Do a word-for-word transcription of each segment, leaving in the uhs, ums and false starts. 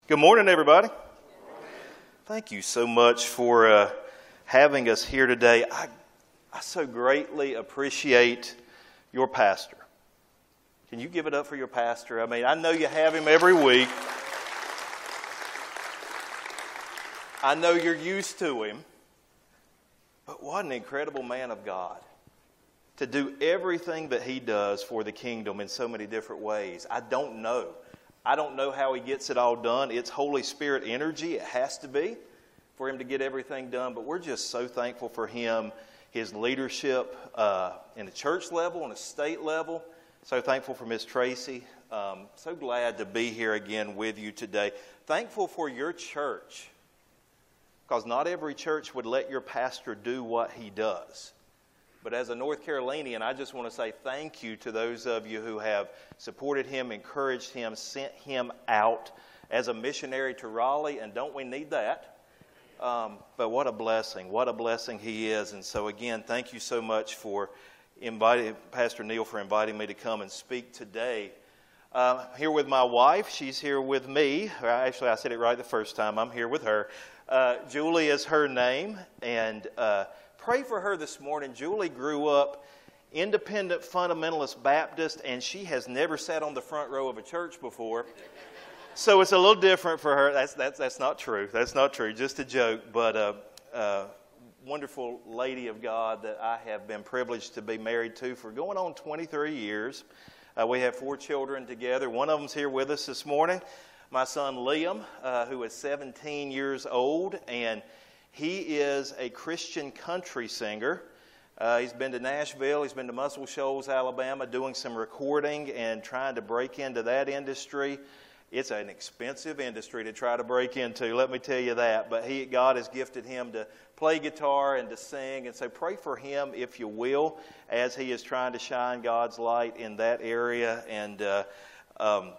Good morning, everybody. Thank you so much for uh, having us here today. I, I so greatly appreciate your pastor. Can you give it up for your pastor? I mean, I know you have him every week. I know you're used to him. But what an incredible man of God. To do everything that he does for the kingdom in so many different ways. I don't know. I don't know how he gets it all done. It's Holy Spirit energy. It has to be for him to get everything done. But we're just so thankful for him, his leadership uh, in a church level, on a state level. So thankful for Miss Tracy. Um, so glad to be here again with you today. Thankful for your church. Because not every church would let your pastor do what he does. But as a North Carolinian, I just want to say thank you to those of you who have supported him, encouraged him, sent him out as a missionary to Raleigh. And don't we need that? Um, but what a blessing. What a blessing he is. And so again, thank you so much for inviting Pastor Neil for inviting me to come and speak today. Uh, I'm here with my wife. She's here with me. Actually, I said it right the first time. I'm here with her. Uh, Julie is her name. And uh pray for her this morning. Julie grew up independent fundamentalist Baptist, and she has never sat on the front row of a church before. So it's a little different for her. That's that's that's not true. That's not true. Just a joke. But a uh, uh, wonderful lady of God that I have been privileged to be married to for going on twenty-three years. Uh, we have four children together. One of them's here with us this morning. My son Liam, uh, who is seventeen years old, and he is a Christian country singer. Uh, he's been to Nashville. He's been to Muscle Shoals, Alabama, doing some recording and trying to break into that industry. It's an expensive industry to try to break into, let me tell you that. But he, God has gifted him to play guitar and to sing. And so pray for him, if you will, as he is trying to shine God's light in that area. And uh, um,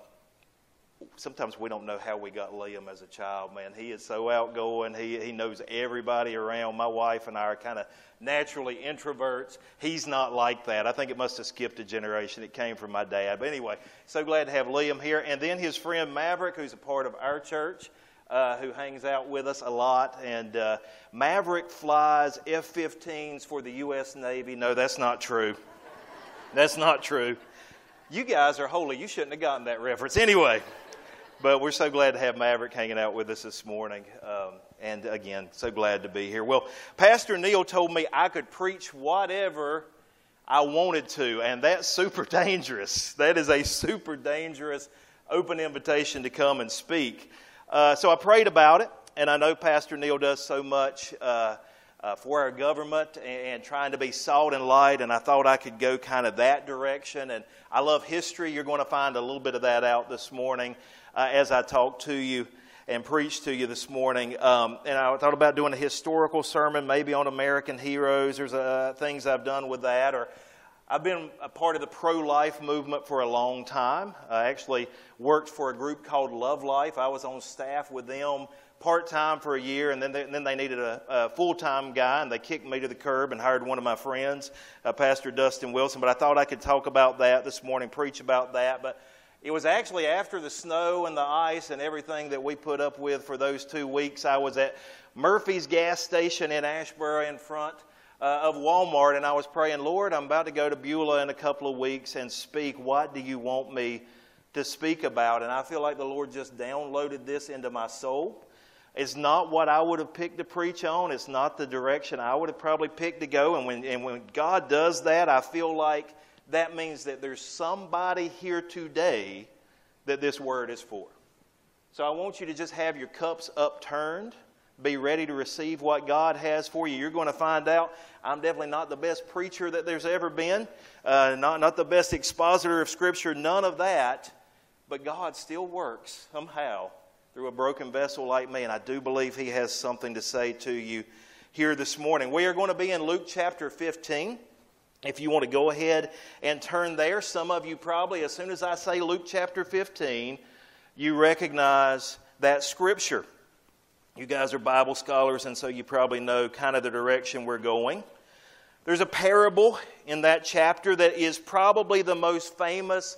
sometimes we don't know how we got Liam as a child, man. He is so outgoing. He he knows everybody around. My wife and I are kind of naturally introverts. He's not like that. I think it must have skipped a generation. It came from my dad. But anyway, so glad to have Liam here. And then his friend Maverick, who's a part of our church, uh, who hangs out with us a lot. And uh, Maverick flies F fifteens for the U S Navy. No, that's not true. That's not true. You guys are holy. You shouldn't have gotten that reference. Anyway. But we're so glad to have Maverick hanging out with us this morning. Um, and again, so glad to be here. Well, Pastor Neil told me I could preach whatever I wanted to. And that's super dangerous. That is a super dangerous open invitation to come and speak. Uh, so I prayed about it. And I know Pastor Neil does so much uh, uh, for our government and, and trying to be salt and light. And I thought I could go kind of that direction. And I love history. You're going to find a little bit of that out this morning. Uh, as I talk to you and preach to you this morning. Um, and I thought about doing a historical sermon, maybe on American heroes. There's uh, things I've done with that. Or I've been a part of the pro-life movement for a long time. I actually worked for a group called Love Life. I was on staff with them part-time for a year, and then they, and then they needed a, a full-time guy, and they kicked me to the curb and hired one of my friends, uh, Pastor Dustin Wilson. But I thought I could talk about that this morning, preach about that. But it was actually after the snow and the ice and everything that we put up with for those two weeks. I was at Murphy's gas station in Asheboro in front uh, of Walmart, and I was praying, Lord, I'm about to go to Beulah in a couple of weeks and speak. What do you want me to speak about? And I feel like the Lord just downloaded this into my soul. It's not what I would have picked to preach on. It's not the direction I would have probably picked to go. And when, and when God does that, I feel like that means that there's somebody here today that this word is for. So I want you to just have your cups upturned. Be ready to receive what God has for you. You're going to find out I'm definitely not the best preacher that there's ever been. Uh, not, not the best expositor of Scripture. None of that. But God still works somehow through a broken vessel like me. And I do believe He has something to say to you here this morning. We are going to be in Luke chapter fifteen. If you want to go ahead and turn there, some of you probably, as soon as I say Luke chapter fifteen, you recognize that Scripture. You guys are Bible scholars, and so you probably know kind of the direction we're going. There's a parable in that chapter that is probably the most famous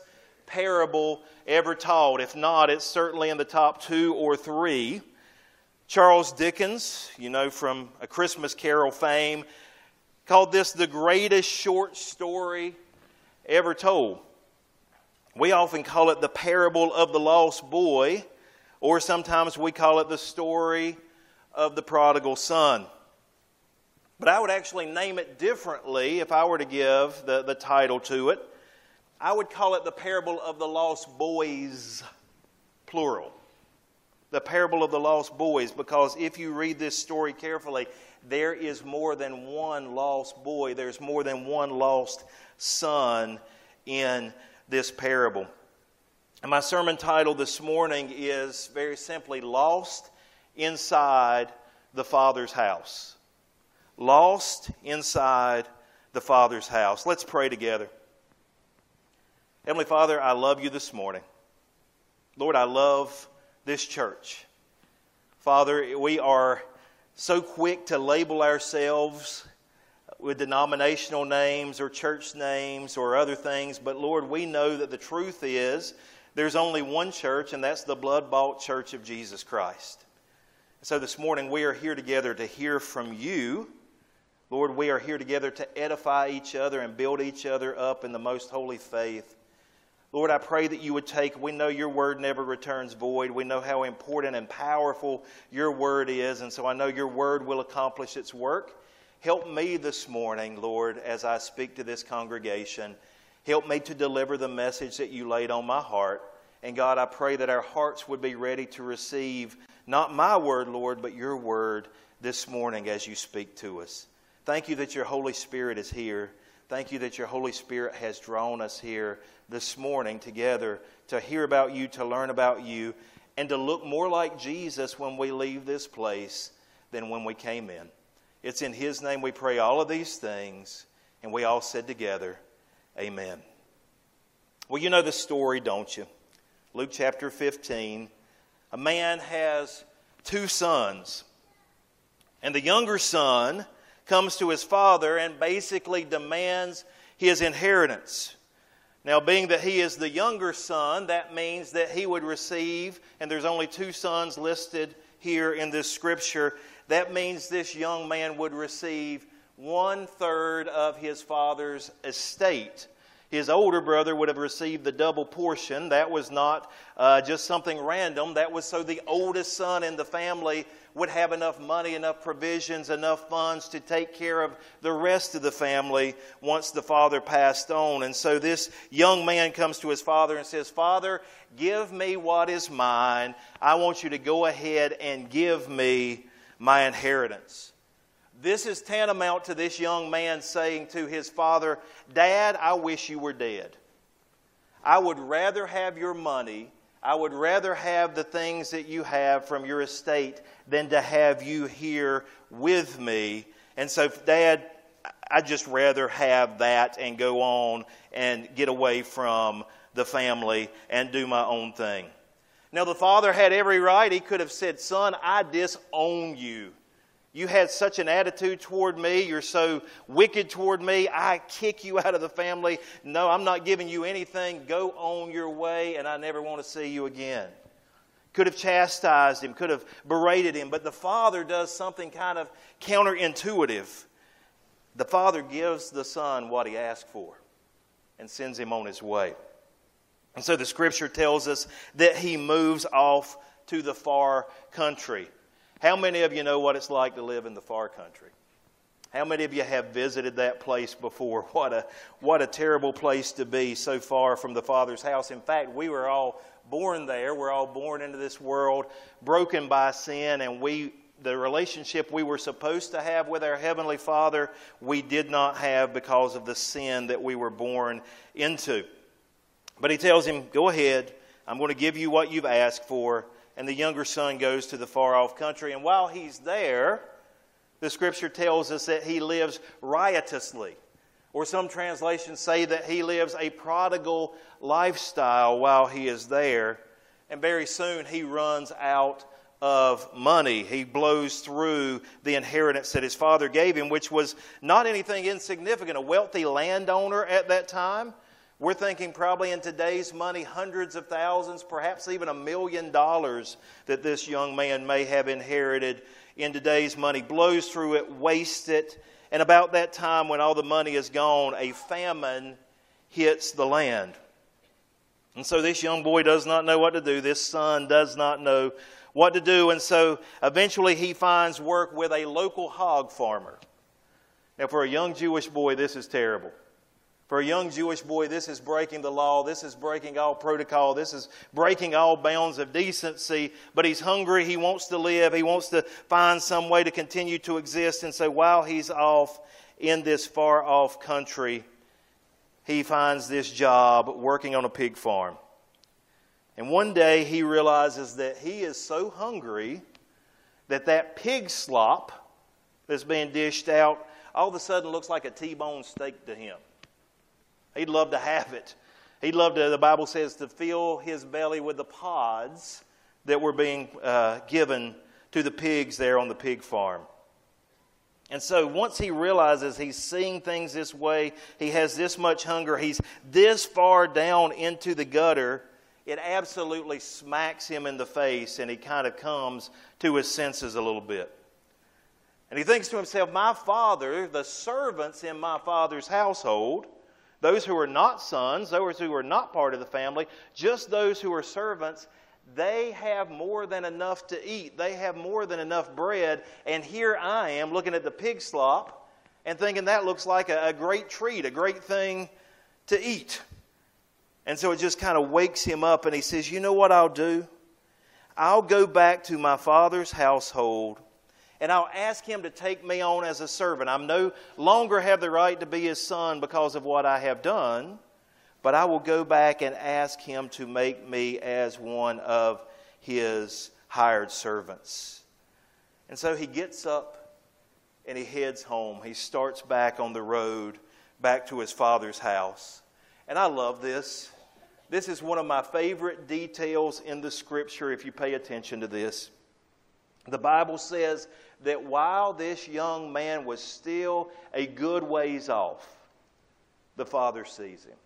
parable ever told. If not, it's certainly in the top two or three. Charles Dickens, you know, from A Christmas Carol fame, called this the greatest short story ever told. We often call it the parable of the lost boy, or sometimes we call it the story of the prodigal son. But I would actually name it differently if I were to give the, the title to it. I would call it the parable of the lost boys, plural. The parable of the lost boys, because if you read this story carefully, there is more than one lost boy. There's more than one lost son in this parable. And my sermon title this morning is very simply, Lost Inside the Father's House. Lost inside the Father's house. Let's pray together. Heavenly Father, I love you this morning. Lord, I love this church. Father, we are so quick to label ourselves with denominational names or church names or other things, but Lord, we know that the truth is there's only one church, and that's the blood-bought church of Jesus Christ. So this morning we are here together to hear from you. Lord, we are here together to edify each other and build each other up in the most holy faith. Lord, I pray that you would take, we know your word never returns void. We know how important and powerful your word is, and so I know your word will accomplish its work. Help me this morning, Lord, as I speak to this congregation. Help me to deliver the message that you laid on my heart. And God, I pray that our hearts would be ready to receive not my word, Lord, but your word this morning as you speak to us. Thank you that your Holy Spirit is here. Thank you that your Holy Spirit has drawn us here this morning together to hear about you, to learn about you, and to look more like Jesus when we leave this place than when we came in. It's in his name we pray all of these things, and we all said together, amen. Well, you know the story, don't you? Luke chapter fifteen. A man has two sons, and the younger son comes to his father and basically demands his inheritance. Now, being that he is the younger son, that means that he would receive, and there's only two sons listed here in this scripture, that means this young man would receive one third of his father's estate. His older brother would have received the double portion. That was not uh, just something random. That was so the oldest son in the family would have enough money, enough provisions, enough funds to take care of the rest of the family once the father passed on. And so this young man comes to his father and says, Father, give me what is mine. I want you to go ahead and give me my inheritance. This is tantamount to this young man saying to his father, Dad, I wish you were dead. I would rather have your money. I would rather have the things that you have from your estate than to have you here with me. And so, Dad, I'd just rather have that and go on and get away from the family and do my own thing. Now, the father had every right. He could have said, Son, I disown you. You had such an attitude toward me. You're so wicked toward me. I kick you out of the family. No, I'm not giving you anything. Go on your way, and I never want to see you again. Could have chastised him, could have berated him, but the father does something kind of counterintuitive. The father gives the son what he asked for and sends him on his way. And so the scripture tells us that he moves off to the far country. How many of you know what it's like to live in the far country? How many of you have visited that place before? What a, what a terrible place to be, so far from the Father's house. In fact, we were all born there. We're all born into this world broken by sin, and we the relationship we were supposed to have with our Heavenly Father, we did not have because of the sin that we were born into. But he tells him, go ahead, I'm going to give you what you've asked for. And the younger son goes to the far-off country. And while he's there, the scripture tells us that he lives riotously. Or some translations say that he lives a prodigal lifestyle while he is there. And very soon he runs out of money. He blows through the inheritance that his father gave him, which was not anything insignificant. A wealthy landowner at that time We're thinking probably in today's money, hundreds of thousands, perhaps even a million dollars that this young man may have inherited in today's money. Blows through it, wastes it, and about that time when all the money is gone, a famine hits the land. And so this young boy does not know what to do. This son does not know what to do. And so eventually he finds work with a local hog farmer. Now for a young Jewish boy, this is terrible. For a young Jewish boy, this is breaking the law. This is breaking all protocol. This is breaking all bounds of decency. But he's hungry. He wants to live. He wants to find some way to continue to exist. And so while he's off in this far-off country, he finds this job working on a pig farm. And one day he realizes that he is so hungry that that pig slop that's being dished out all of a sudden looks like a T-bone steak to him. He'd love to have it. He'd love to, the Bible says, to fill his belly with the pods that were being uh, given to the pigs there on the pig farm. And so once he realizes he's seeing things this way, he has this much hunger, he's this far down into the gutter, it absolutely smacks him in the face and he kind of comes to his senses a little bit. And he thinks to himself, my father, the servants in my father's household, those who are not sons, those who are not part of the family, just those who are servants, they have more than enough to eat. They have more than enough bread. And here I am looking at the pig slop and thinking that looks like a, a great treat, a great thing to eat. And so it just kind of wakes him up and he says, you know what I'll do? I'll go back to my father's household and I'll ask him to take me on as a servant. I no longer have the right to be his son because of what I have done, but I will go back and ask him to make me as one of his hired servants. And so he gets up and he heads home. He starts back on the road, back to his father's house. And I love this. This is one of my favorite details in the Scripture if you pay attention to this. The Bible says that while this young man was still a good ways off, the father sees him.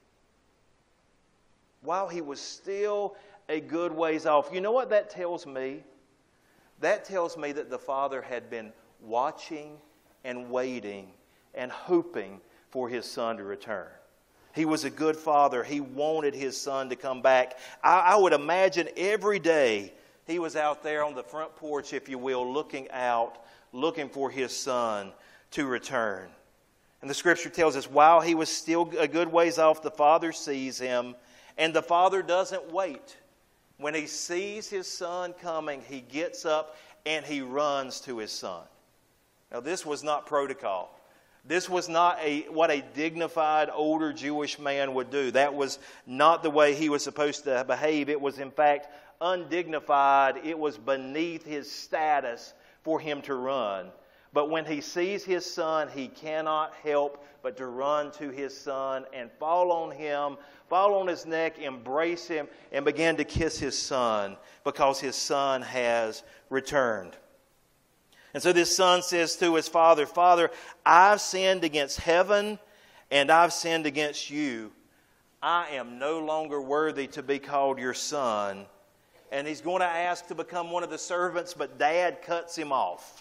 While he was still a good ways off. You know what that tells me? That tells me that the father had been watching and waiting and hoping for his son to return. He was a good father. He wanted his son to come back. I, I would imagine every day he was out there on the front porch, if you will, looking out, looking for his son to return. And the Scripture tells us, while he was still a good ways off, the father sees him. And the father doesn't wait. When he sees his son coming, he gets up and he runs to his son. Now, this was not protocol. This was not a what a dignified older Jewish man would do. That was not the way he was supposed to behave. It was, in fact, undignified. It was beneath his status for him to run. But when he sees his son, he cannot help but to run to his son and fall on him, fall on his neck, embrace him, and begin to kiss his son because his son has returned. And so this son says to his father, Father, I've sinned against heaven and I've sinned against you. I am no longer worthy to be called your son. And he's going to ask to become one of the servants, but Dad cuts him off.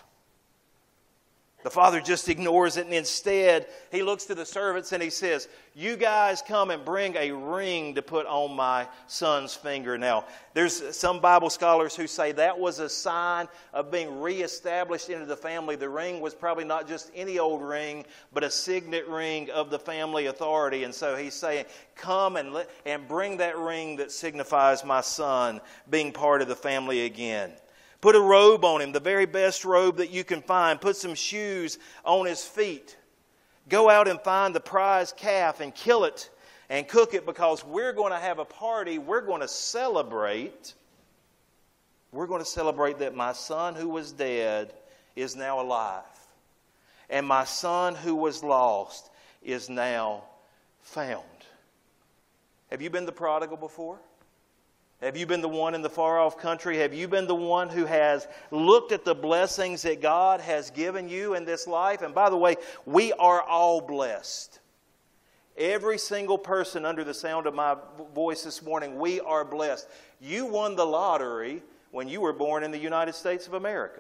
The father just ignores it, and instead he looks to the servants and he says, you guys come and bring a ring to put on my son's finger. Now, there's some Bible scholars who say that was a sign of being reestablished into the family. The ring was probably not just any old ring, but a signet ring of the family authority. And so he's saying, come and, let, and bring that ring that signifies my son being part of the family again. Put a robe on him, the very best robe that you can find. Put some shoes on his feet. Go out and find the prize calf and kill it and cook it because we're going to have a party. We're going to celebrate. We're going to celebrate that my son who was dead is now alive. And my son who was lost is now found. Have you been the prodigal before? Have you been the one in the far-off country? Have you been the one who has looked at the blessings that God has given you in this life? And by the way, we are all blessed. Every single person under the sound of my voice this morning, we are blessed. You won the lottery when you were born in the United States of America.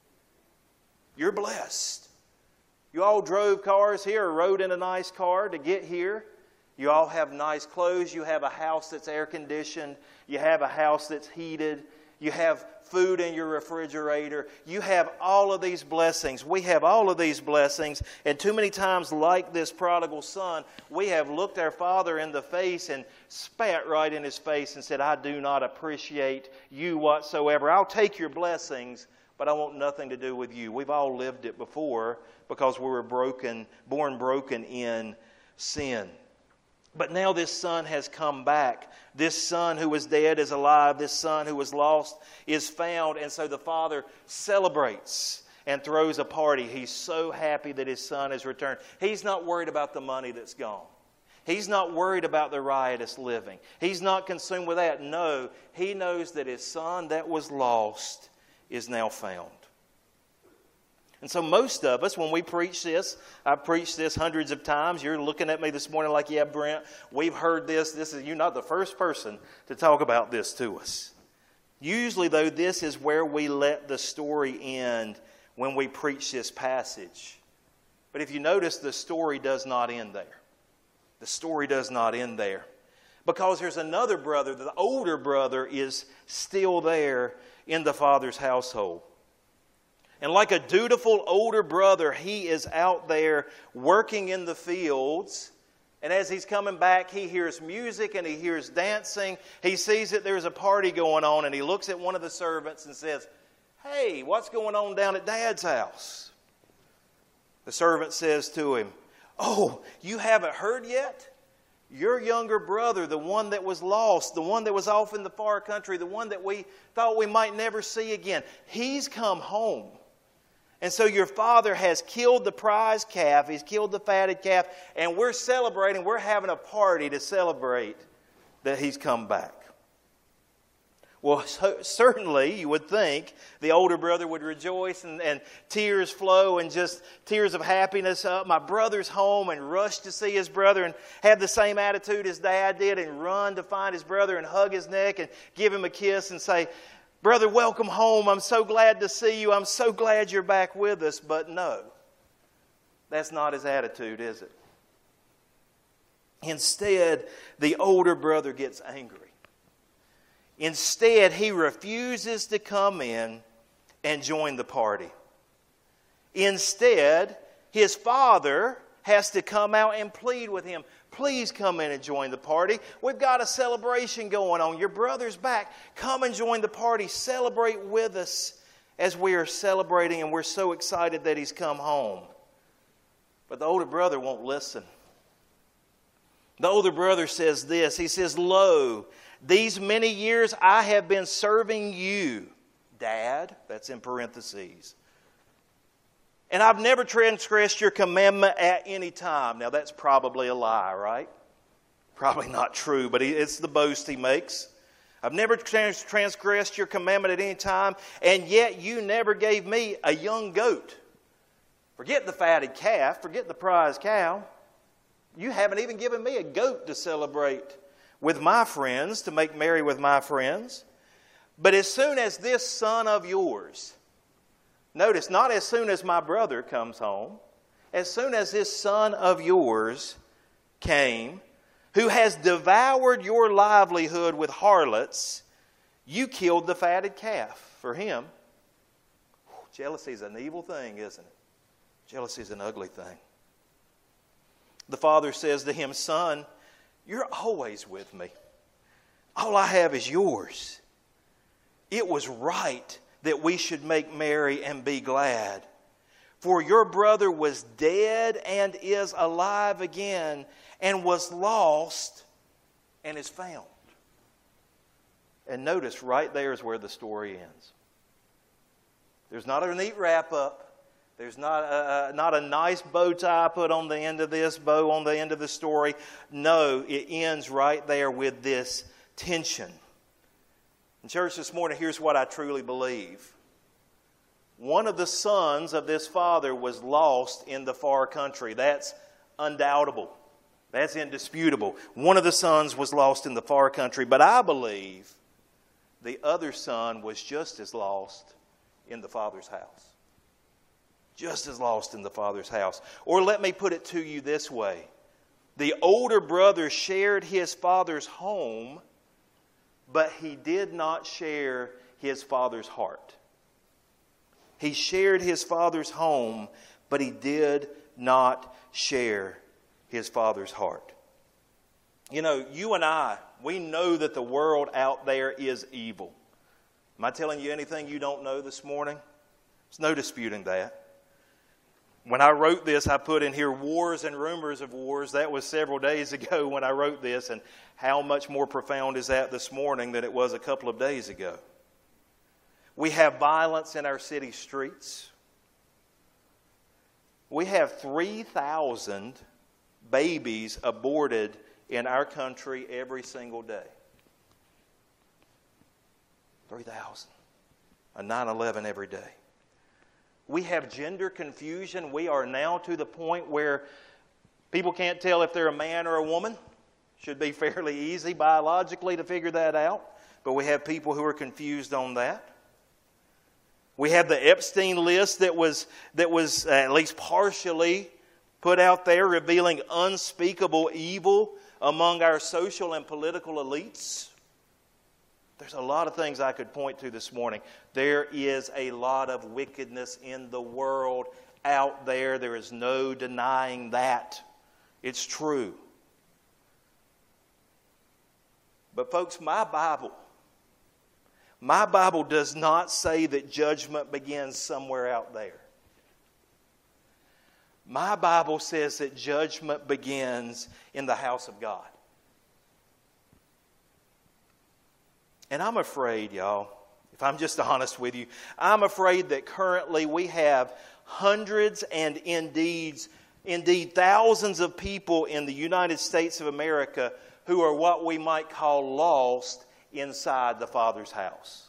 You're blessed. You all drove cars here or rode in a nice car to get here. You all have nice clothes. You have a house that's air conditioned. You have a house that's heated. You have food in your refrigerator. You have all of these blessings. We have all of these blessings. And too many times, like this prodigal son, we have looked our father in the face and spat right in his face and said, I do not appreciate you whatsoever. I'll take your blessings, but I want nothing to do with you. We've all lived it before because we were broken, born broken in sin. But now this son has come back. This son who was dead is alive. This son who was lost is found. And so the father celebrates and throws a party. He's so happy that his son has returned. He's not worried about the money that's gone. He's not worried about the riotous living. He's not consumed with that. No, he knows that his son that was lost is now found. And so most of us, when we preach this, I've preached this hundreds of times. You're looking at me this morning like, yeah, Brent, we've heard this. This is, you're not the first person to talk about this to us. Usually, though, this is where we let the story end when we preach this passage. But if you notice, the story does not end there. The story does not end there. Because there's another brother, the older brother is still there in the father's household. And like a dutiful older brother, he is out there working in the fields. And as he's coming back, he hears music and he hears dancing. He sees that there's a party going on and he looks at one of the servants and says, hey, what's going on down at Dad's house? The servant says to him, oh, you haven't heard yet? Your younger brother, the one that was lost, the one that was off in the far country, the one that we thought we might never see again, he's come home. And so your father has killed the prize calf, he's killed the fatted calf, and we're celebrating, we're having a party to celebrate that he's come back. Well, so, certainly you would think the older brother would rejoice and, and tears flow and just tears of happiness up. My brother's home, and rush to see his brother and have the same attitude as Dad did and run to find his brother and hug his neck and give him a kiss and say, brother, welcome home. I'm so glad to see you. I'm so glad you're back with us. But no, that's not his attitude, is it? Instead, the older brother gets angry. Instead, he refuses to come in and join the party. Instead, his father has to come out and plead with him. Please come in and join the party. We've got a celebration going on. Your brother's back. Come and join the party. Celebrate with us as we are celebrating, and we're so excited that he's come home. But the older brother won't listen. The older brother says this. He says, lo, these many years I have been serving you, Dad. That's in parentheses. And I've never transgressed your commandment at any time. Now, that's probably a lie, right? Probably not true, but it's the boast he makes. I've never trans- transgressed your commandment at any time, and yet you never gave me a young goat. Forget the fatted calf. Forget the prize cow. You haven't even given me a goat to celebrate with my friends, to make merry with my friends. But as soon as this son of yours... Notice, not as soon as my brother comes home, as soon as this son of yours came, who has devoured your livelihood with harlots, you killed the fatted calf for him. Jealousy is an evil thing, isn't it? Jealousy is an ugly thing. The father says to him, son, you're always with me. All I have is yours. It was right that we should make merry and be glad. For your brother was dead and is alive again, and was lost and is found. And notice, right there is where the story ends. There's not a neat wrap-up. There's not a, not a nice bow tie put on the end of this, bow on the end of the story. No, it ends right there with this tension. In church this morning, here's what I truly believe. One of the sons of this father was lost in the far country. That's undoubtable. That's indisputable. One of the sons was lost in the far country, but I believe the other son was just as lost in the Father's house. Just as lost in the Father's house. Or let me put it to you this way. The older brother shared his father's home, but he did not share his father's heart. He shared his father's home, but he did not share his father's heart. You know, you and I, we know that the world out there is evil. Am I telling you anything you don't know this morning? There's no disputing that. When I wrote this, I put in here wars and rumors of wars. That was several days ago when I wrote this, and how much more profound is that this morning than it was a couple of days ago? We have violence in our city streets. We have three thousand babies aborted in our country every single day. three thousand. A nine eleven every day. We have gender confusion. We are now to the point where people can't tell if they're a man or a woman. Should be fairly easy biologically to figure that out. But we have people who are confused on that. We have the Epstein list that was, that was at least partially put out there, revealing unspeakable evil among our social and political elites. There's a lot of things I could point to this morning. There is a lot of wickedness in the world out there. There is no denying that. It's true. But folks, my Bible, my Bible does not say that judgment begins somewhere out there. My Bible says that judgment begins in the house of God. And I'm afraid, y'all, if I'm just honest with you, I'm afraid that currently we have hundreds and indeed, indeed thousands of people in the United States of America who are what we might call lost inside the Father's house.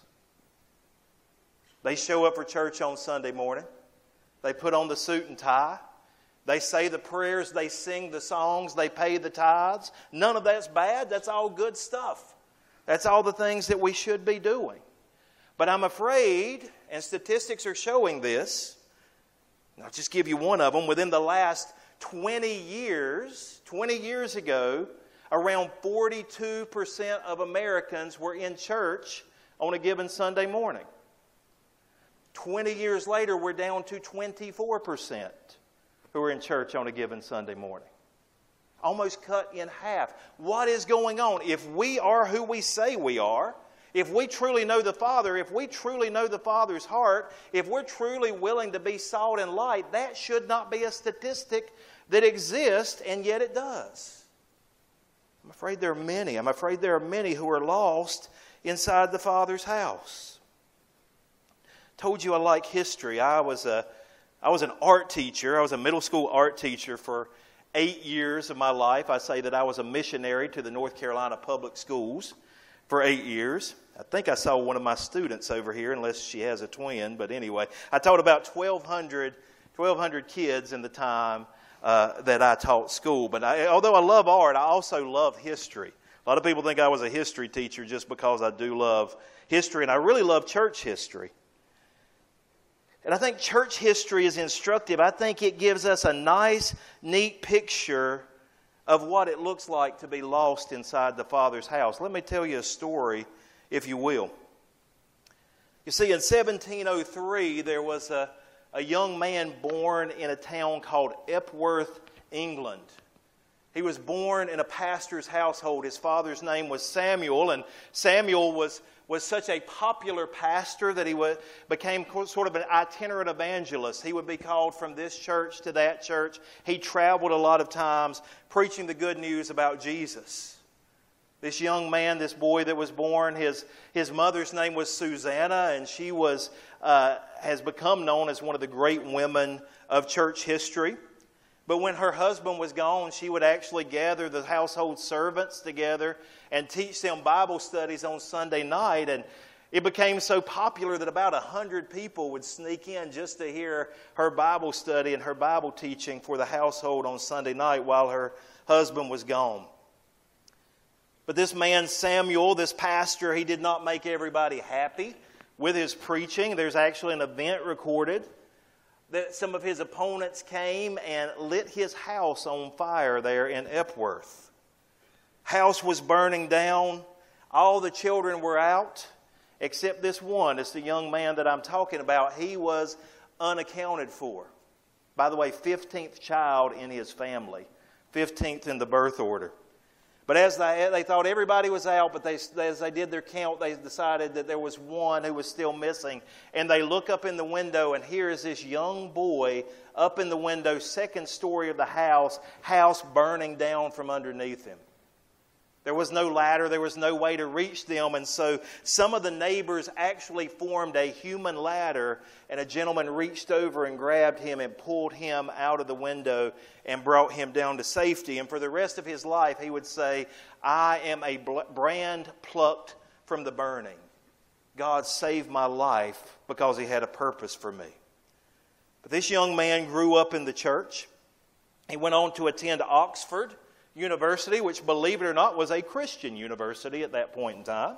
They show up for church on Sunday morning. They put on the suit and tie. They say the prayers. They sing the songs. They pay the tithes. None of that's bad. That's all good stuff. That's all the things that we should be doing. But I'm afraid, and statistics are showing this, and I'll just give you one of them. Within the last twenty years, twenty years ago, around forty-two percent of Americans were in church on a given Sunday morning. twenty years later, we're down to twenty-four percent who are in church on a given Sunday morning. Almost cut in half. What is going on? If we are who we say we are, if we truly know the Father, if we truly know the Father's heart, if we're truly willing to be salt and light, that should not be a statistic that exists, and yet it does. I'm afraid there are many. I'm afraid there are many who are lost inside the Father's house. Told you I like history. I was a, I was an art teacher. I was a middle school art teacher for eight years of my life. I say that I was a missionary to the North Carolina public schools for eight years. I think I saw one of my students over here, unless she has a twin. But anyway, I taught about twelve hundred, twelve hundred kids in the time uh, that I taught school. But I, although I love art, I also love history. A lot of people think I was a history teacher just because I do love history, and I really love church history. And I think church history is instructive. I think it gives us a nice, neat picture of what it looks like to be lost inside the Father's house. Let me tell you a story, if you will. You see, in seventeen oh three, there was a, a young man born in a town called Epworth, England. He was born in a pastor's household. His father's name was Samuel, and Samuel was was such a popular pastor that he would, became sort of an itinerant evangelist. He would be called from this church to that church. He traveled a lot of times preaching the good news about Jesus. This young man, this boy that was born, his, his mother's name was Susanna, and she was uh, has become known as one of the great women of church history. But when her husband was gone, she would actually gather the household servants together and teach them Bible studies on Sunday night. And It became so popular that about a hundred people would sneak in just to hear her Bible study and her Bible teaching for the household on Sunday night while her husband was gone. But this man Samuel, this pastor, he did not make everybody happy with his preaching. There's actually an event recorded that some of his opponents came and lit his house on fire there in Epworth. House was burning down. All the children were out, except this one. It's the young man that I'm talking about. He was unaccounted for. By the way, fifteenth child in his family. fifteenth in the birth order. But as they, they thought everybody was out, but they, as they did their count, they decided that there was one who was still missing. And they look up in the window, and here is this young boy up in the window, second story of the house, house burning down from underneath him. There was no ladder. There was no way to reach them. And so some of the neighbors actually formed a human ladder, and a gentleman reached over and grabbed him and pulled him out of the window and brought him down to safety. And for the rest of his life, he would say, I am a brand plucked from the burning. God saved my life because He had a purpose for me. But this young man grew up in the church. He went on to attend Oxford University, which, believe it or not, was a Christian university at that point in time.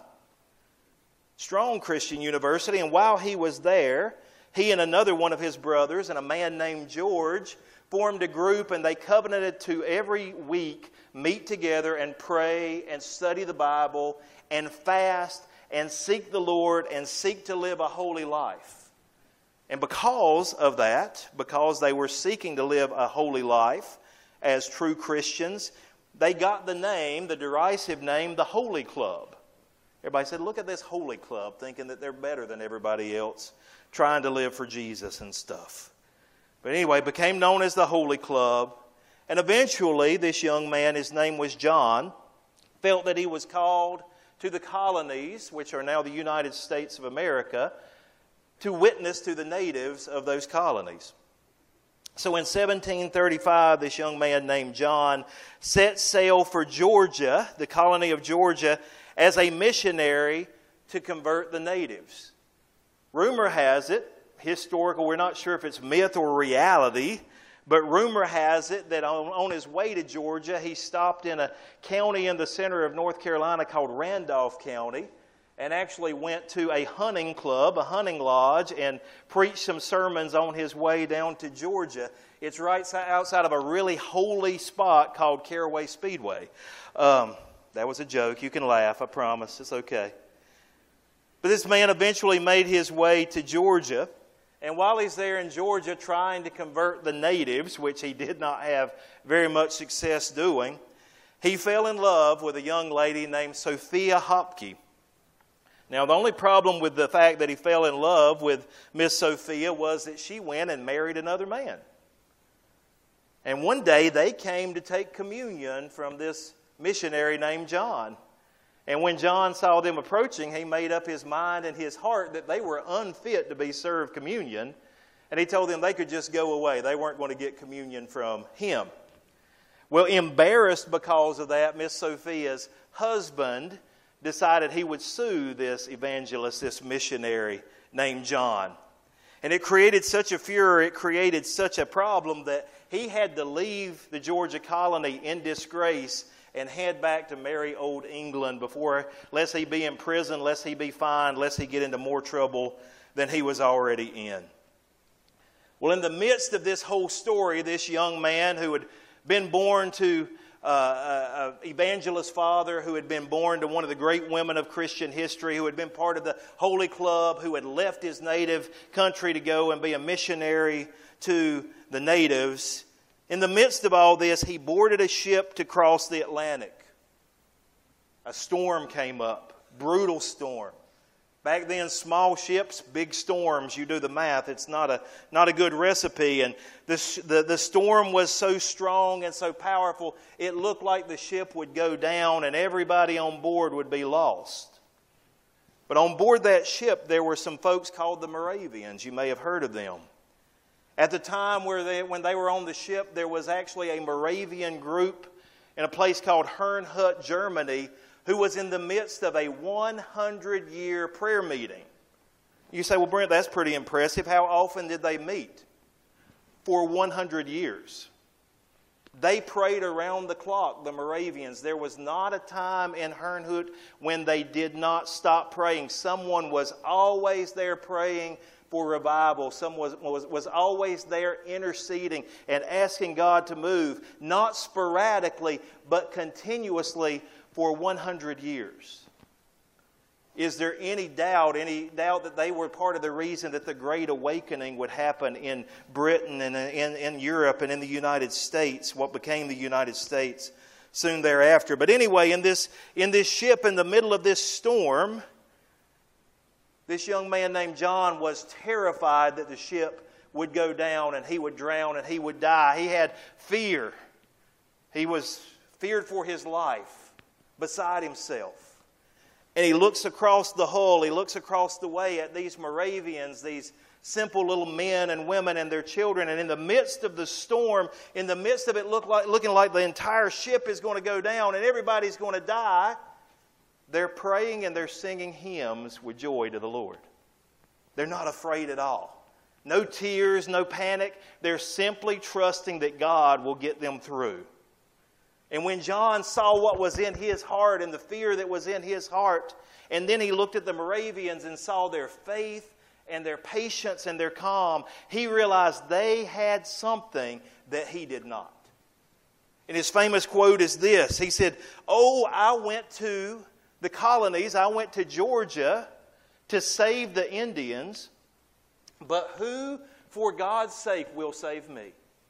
Strong Christian university. And while he was there, he and another one of his brothers and a man named George formed a group, and they covenanted to every week meet together and pray and study the Bible and fast and seek the Lord and seek to live a holy life. And because of that, because they were seeking to live a holy life as true Christians, they got the name, the derisive name, the Holy Club. Everybody said, look at this Holy Club, thinking that they're better than everybody else, trying to live for Jesus and stuff. But anyway, became known as the Holy Club. And eventually, this young man, his name was John, felt that he was called to the colonies, which are now the United States of America, to witness to the natives of those colonies. So in seventeen thirty-five, this young man named John set sail for Georgia, the colony of Georgia, as a missionary to convert the natives. Rumor has it, historical, we're not sure if it's myth or reality, but rumor has it that on, on his way to Georgia, he stopped in a county in the center of North Carolina called Randolph County, and actually went to a hunting club, a hunting lodge, and preached some sermons on his way down to Georgia. It's right outside of a really holy spot called Caraway Speedway. Um, that was a joke. You can laugh, I promise. It's okay. But this man eventually made his way to Georgia. And while he's there in Georgia trying to convert the natives, which he did not have very much success doing, he fell in love with a young lady named Sophia Hopke. Now, the only problem with the fact that he fell in love with Miss Sophia was that she went and married another man. And one day they came to take communion from this missionary named John. And when John saw them approaching, he made up his mind in his heart that they were unfit to be served communion. And he told them they could just go away. They weren't going to get communion from him. Well, embarrassed because of that, Miss Sophia's husband decided he would sue this evangelist, this missionary named John. And it created such a furor, it created such a problem that he had to leave the Georgia colony in disgrace and head back to merry old England before, lest he be in prison, lest he be fined, lest he get into more trouble than he was already in. Well, in the midst of this whole story, this young man who had been born to Uh, an evangelist father, who had been born to one of the great women of Christian history, who had been part of the Holy Club, who had left his native country to go and be a missionary to the natives. In the midst of all this, he boarded a ship to cross the Atlantic. A storm came up, brutal storm. Back then, small ships, big storms. You do the math. It's not a not a good recipe. And the, the, the storm was so strong and so powerful, it looked like the ship would go down and everybody on board would be lost. But on board that ship, there were some folks called the Moravians. You may have heard of them. At the time where they, when they were on the ship, there was actually a Moravian group in a place called Herrnhut, Germany, who was in the midst of a one hundred year prayer meeting. You say, well, Brent, that's pretty impressive. How often did they meet? For one hundred years. They prayed around the clock, the Moravians. There was not a time in Herrnhut when they did not stop praying. Someone was always there praying for revival. Someone was, was, was always there interceding and asking God to move, not sporadically, but continuously for one hundred years. Is there any doubt, any doubt that they were part of the reason that the Great Awakening would happen in Britain and in, in Europe and in the United States, what became the United States soon thereafter? But anyway, in this, in this ship, in the middle of this storm, this young man named John was terrified that the ship would go down and he would drown and he would die. He had fear. He was feared for his life, beside himself. And he looks across the hull, he looks across the way at these Moravians, these simple little men and women and their children. And in the midst of the storm, in the midst of it look like, looking like the entire ship is going to go down and everybody's going to die, they're praying and they're singing hymns with joy to the Lord. They're not afraid at all. No tears, no panic. They're simply trusting that God will get them through. And when John saw what was in his heart and the fear that was in his heart, and then he looked at the Moravians and saw their faith and their patience and their calm, he realized they had something that he did not. And his famous quote is this. He said, "Oh, I went to the colonies, I went to Georgia to save the Indians, but who, for God's sake, will save me?"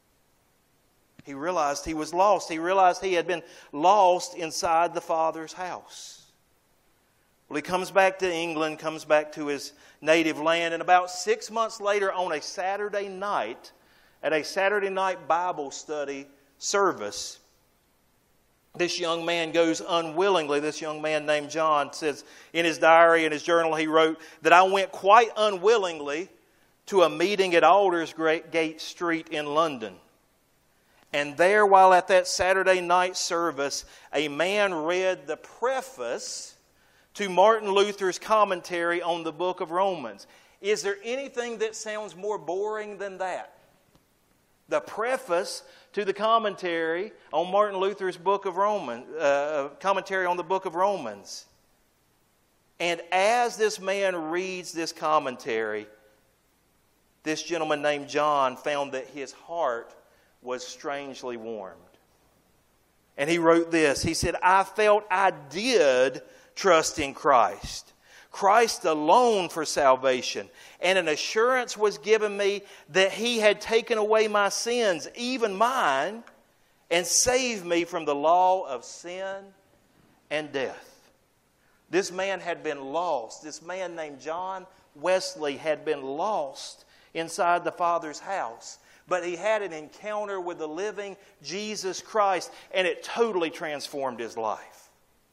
He realized he was lost. He realized he had been lost inside the Father's house. Well, he comes back to England, comes back to his native land, and about six months later on a Saturday night, at a Saturday night Bible study service, this young man goes unwillingly. This young man named John says in his diary, in his journal, he wrote that I went quite unwillingly to a meeting at Aldersgate Street in London. And there, while at that Saturday night service, a man read the preface to Martin Luther's commentary on the book of Romans. Is there anything that sounds more boring than that? The preface to the commentary on Martin Luther's book of Romans, uh, commentary on the book of Romans. And as this man reads this commentary, this gentleman named John found that his heart was strangely warmed. And he wrote this. He said, I felt I did trust in Christ. Christ alone for salvation. And an assurance was given me that He had taken away my sins, even mine, and saved me from the law of sin and death. This man had been lost. This man named John Wesley had been lost inside the Father's house. But he had an encounter with the living Jesus Christ, and it totally transformed his life.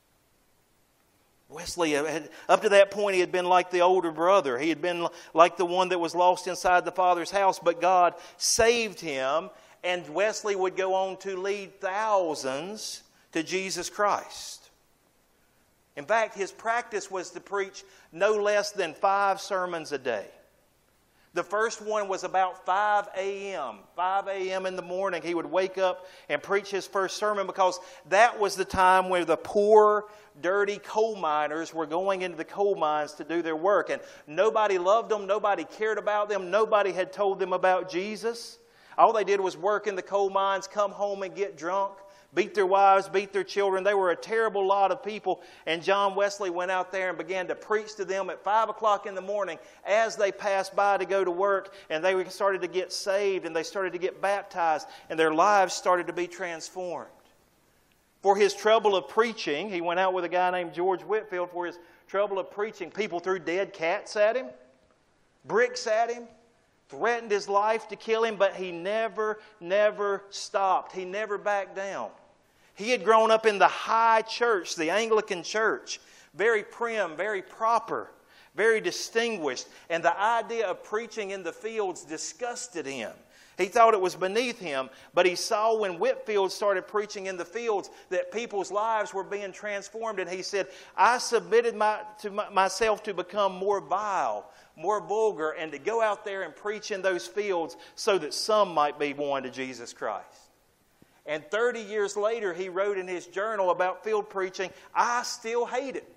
Wesley, had, up to that point, he had been like the older brother. He had been like the one that was lost inside the Father's house, but God saved him, and Wesley would go on to lead thousands to Jesus Christ. In fact, his practice was to preach no less than five sermons a day. The first one was about five a.m. five a.m. in the morning. He would wake up and preach his first sermon because that was the time where the poor, dirty coal miners were going into the coal mines to do their work. And nobody loved them. Nobody cared about them. Nobody had told them about Jesus. All they did was work in the coal mines, come home and get drunk, beat their wives, beat their children. They were a terrible lot of people. And John Wesley went out there and began to preach to them at five o'clock in the morning as they passed by to go to work. And they started to get saved and they started to get baptized. And their lives started to be transformed. For his trouble of preaching, he went out with a guy named George Whitefield. For his trouble of preaching, people threw dead cats at him, bricks at him, threatened his life to kill him, but he never, never stopped. He never backed down. He had grown up in the high church, the Anglican church, very prim, very proper, very distinguished. And the idea of preaching in the fields disgusted him. He thought it was beneath him, but he saw when Whitefield started preaching in the fields that people's lives were being transformed. And he said, I submitted my, to my, myself to become more vile, more vulgar, and to go out there and preach in those fields so that some might be won to Jesus Christ. And thirty years later, he wrote in his journal about field preaching, I still hate it.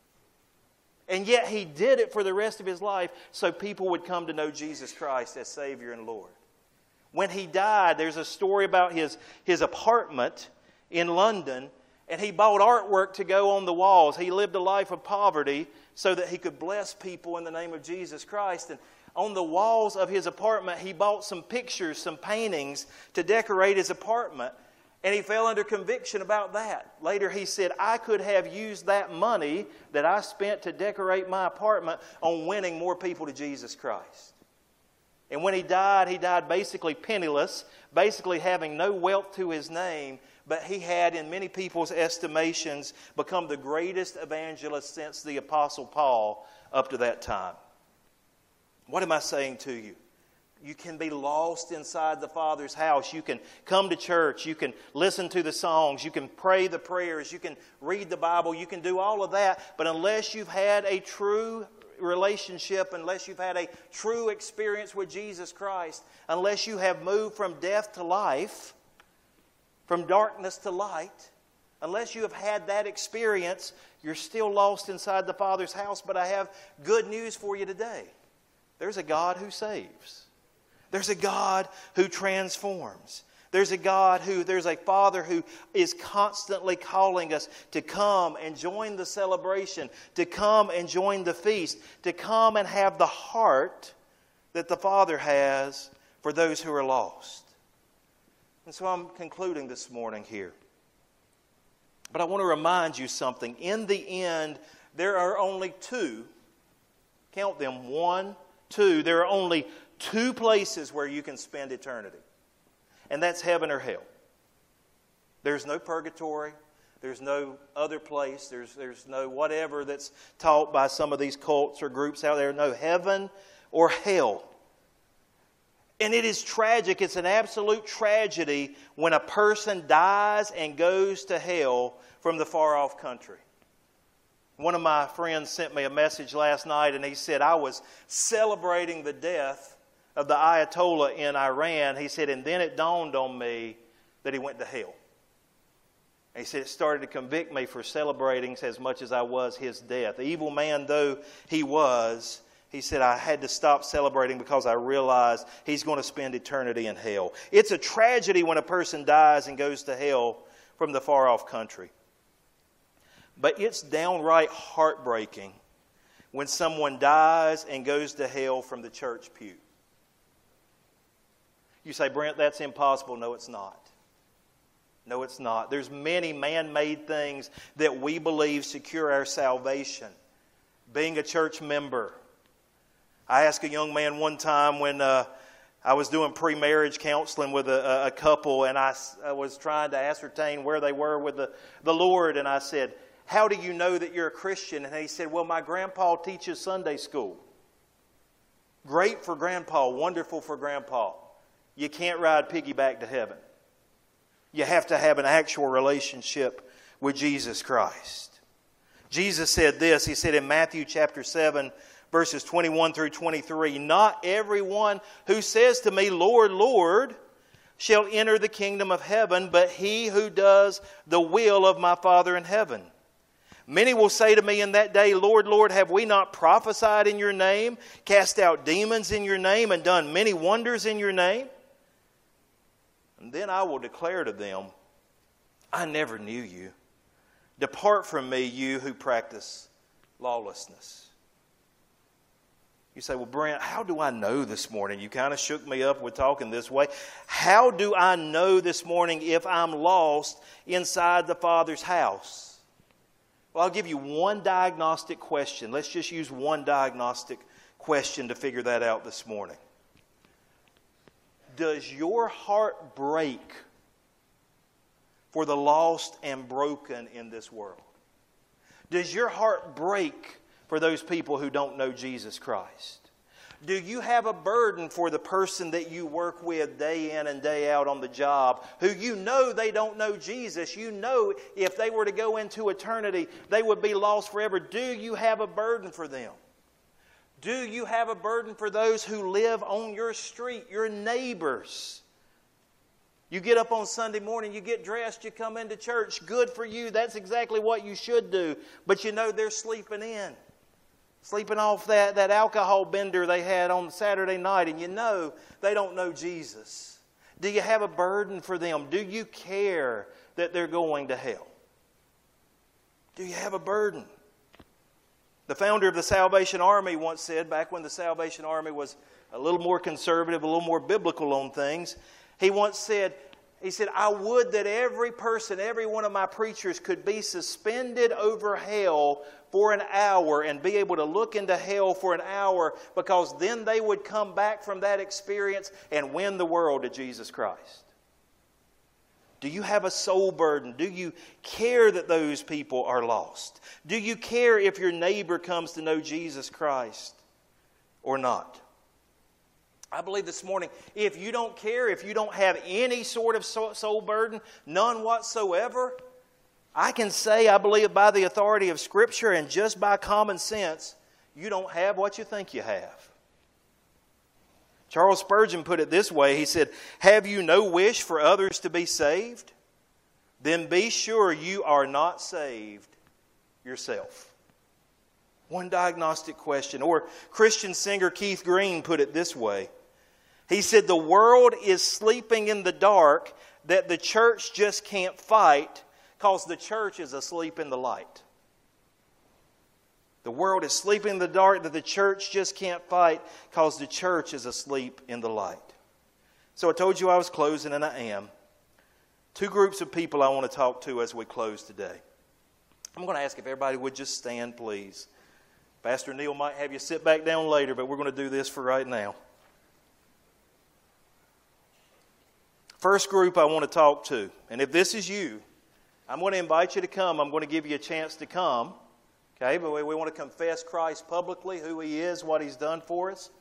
And yet he did it for the rest of his life so people would come to know Jesus Christ as Savior and Lord. When he died, there's a story about his, his apartment in London, and he bought artwork to go on the walls. He lived a life of poverty so that he could bless people in the name of Jesus Christ. And on the walls of his apartment, he bought some pictures, some paintings to decorate his apartment, and he fell under conviction about that. Later he said, I could have used that money that I spent to decorate my apartment on winning more people to Jesus Christ. And when he died, he died basically penniless, basically having no wealth to his name, but he had, in many people's estimations, become the greatest evangelist since the Apostle Paul up to that time. What am I saying to you? You can be lost inside the Father's house. You can come to church. You can listen to the songs. You can pray the prayers. You can read the Bible. You can do all of that. But unless you've had a true relationship, unless you've had a true experience with Jesus Christ, unless you have moved from death to life, from darkness to light, unless you have had that experience, you're still lost inside the Father's house. But I have good news for you today. There's a God who saves. There's a God who transforms. There's a God who, there's a Father who is constantly calling us to come and join the celebration, to come and join the feast, to come and have the heart that the Father has for those who are lost. And so I'm concluding this morning here. But I want to remind you something. In the end, there are only two, count them, one, two, there are only two places where you can spend eternity. And that's heaven or hell. There's no purgatory. There's no other place. There's, there's no whatever that's taught by some of these cults or groups out there. No heaven or hell. And it is tragic. It's an absolute tragedy when a person dies and goes to hell from the far off country. One of my friends sent me a message last night, and he said, I was celebrating the death of the Ayatollah in Iran. He said, and then it dawned on me that he went to hell. And he said, it started to convict me for celebrating as much as I was his death. Evil man though he was, he said, I had to stop celebrating because I realized he's going to spend eternity in hell. It's a tragedy when a person dies and goes to hell from the far off country. But it's downright heartbreaking when someone dies and goes to hell from the church pew. You say, Brent, that's impossible. No, it's not. No, it's not. There's many man-made things that we believe secure our salvation. Being a church member. I asked a young man one time when uh, I was doing pre-marriage counseling with a, a couple, and I, I was trying to ascertain where they were with the, the Lord, and I said, how do you know that you're a Christian? And he said, well, my grandpa teaches Sunday school. Great for grandpa, wonderful for grandpa. You can't ride piggyback to heaven. You have to have an actual relationship with Jesus Christ. Jesus said this, he said in Matthew chapter seven, verses twenty-one through twenty-three, not everyone who says to me, Lord, Lord, shall enter the kingdom of heaven, but he who does the will of my Father in heaven. Many will say to me in that day, Lord, Lord, have we not prophesied in your name, cast out demons in your name, and done many wonders in your name? And then I will declare to them, I never knew you. Depart from me, you who practice lawlessness. You say, well, Brent, how do I know this morning? You kind of shook me up with talking this way. How do I know this morning if I'm lost inside the Father's house? Well, I'll give you one diagnostic question. Let's just use one diagnostic question to figure that out this morning. Does your heart break for the lost and broken in this world? Does your heart break for those people who don't know Jesus Christ? Do you have a burden for the person that you work with day in and day out on the job, who you know they don't know Jesus? You know if they were to go into eternity, they would be lost forever. Do you have a burden for them? Do you have a burden for those who live on your street, your neighbors? You get up on Sunday morning, you get dressed, you come into church. Good for you. That's exactly what you should do. But you know they're sleeping in. Sleeping off that, that alcohol bender they had on Saturday night, and you know they don't know Jesus. Do you have a burden for them? Do you care that they're going to hell? Do you have a burden? The founder of the Salvation Army once said, back when the Salvation Army was a little more conservative, a little more biblical on things, he once said, He said, I would that every person, every one of my preachers could be suspended over hell for an hour and be able to look into hell for an hour, because then they would come back from that experience and win the world to Jesus Christ. Do you have a soul burden? Do you care that those people are lost? Do you care if your neighbor comes to know Jesus Christ or not? I believe this morning, if you don't care, if you don't have any sort of soul burden, none whatsoever, I can say, I believe by the authority of Scripture and just by common sense, you don't have what you think you have. Charles Spurgeon put it this way. He said, have you no wish for others to be saved? Then be sure you are not saved yourself. One diagnostic question. Or Christian singer Keith Green put it this way. He said, the world is sleeping in the dark that the church just can't fight because the church is asleep in the light. The world is sleeping in the dark that the church just can't fight because the church is asleep in the light. So I told you I was closing, and I am. Two groups of people I want to talk to as we close today. I'm going to ask if everybody would just stand, please. Pastor Neil might have you sit back down later, but we're going to do this for right now. First group I want to talk to, and if this is you, I'm going to invite you to come. I'm going to give you a chance to come. Okay, but we, we want to confess Christ publicly, who He is, what He's done for us.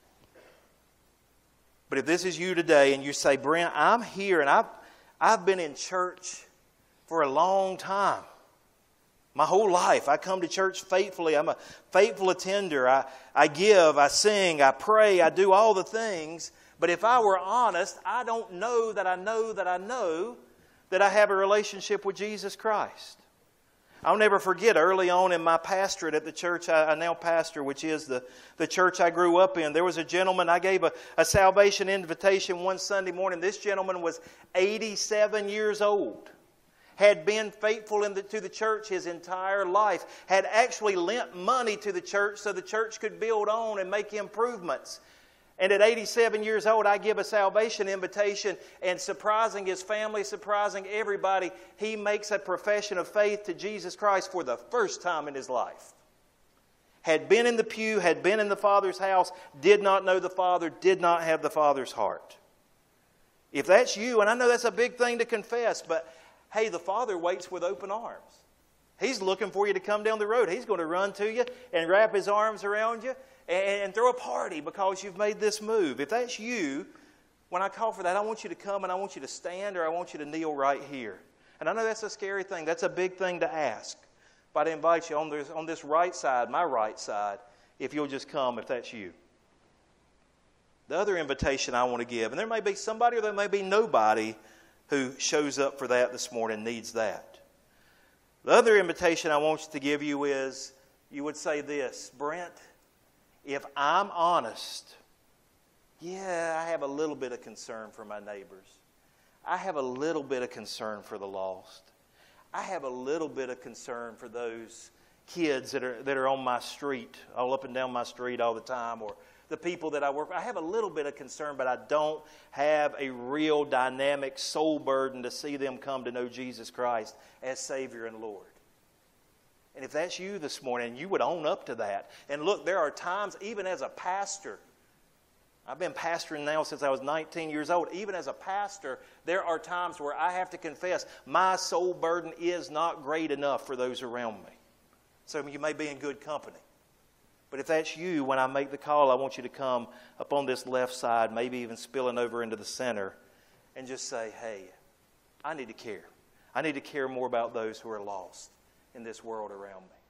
But if this is you today and you say, Brent, I'm here and I've, I've been in church for a long time. My whole life. I come to church faithfully. I'm a faithful attender. I, I give, I sing, I pray, I do all the things. But if I were honest, I don't know that I know that I know that I have a relationship with Jesus Christ. I'll never forget early on in my pastorate at the church I, I now pastor, which is the, the church I grew up in. There was a gentleman, I gave a, a salvation invitation one Sunday morning. This gentleman was eighty-seven years old. Had been faithful in the, to the church his entire life. Had actually lent money to the church so the church could build on and make improvements. And at eighty-seven years old, I give a salvation invitation, and surprising his family, surprising everybody, he makes a profession of faith to Jesus Christ for the first time in his life. Had been in the pew, had been in the Father's house, did not know the Father, did not have the Father's heart. If that's you, and I know that's a big thing to confess, but hey, the Father waits with open arms. He's looking for you to come down the road. He's going to run to you and wrap His arms around you and throw a party because you've made this move. If that's you, when I call for that, I want you to come and I want you to stand, or I want you to kneel right here. And I know that's a scary thing. That's a big thing to ask. But I invite you on this, on this right side, my right side, if you'll just come if that's you. The other invitation I want to give, and there may be somebody or there may be nobody who shows up for that this morning, needs that. The other invitation I want to give you is, you would say this, Brent, if I'm honest, yeah, I have a little bit of concern for my neighbors. I have a little bit of concern for the lost. I have a little bit of concern for those kids that are that are on my street, all up and down my street all the time, or the people that I work with. I have a little bit of concern, but I don't have a real dynamic soul burden to see them come to know Jesus Christ as Savior and Lord. And if that's you this morning, you would own up to that. And look, there are times, even as a pastor, I've been pastoring now since I was nineteen years old. Even as a pastor, there are times where I have to confess my soul burden is not great enough for those around me. So you may be in good company. But if that's you, when I make the call, I want you to come up on this left side, maybe even spilling over into the center, and just say, hey, I need to care. I need to care more about those who are lost in this world around me.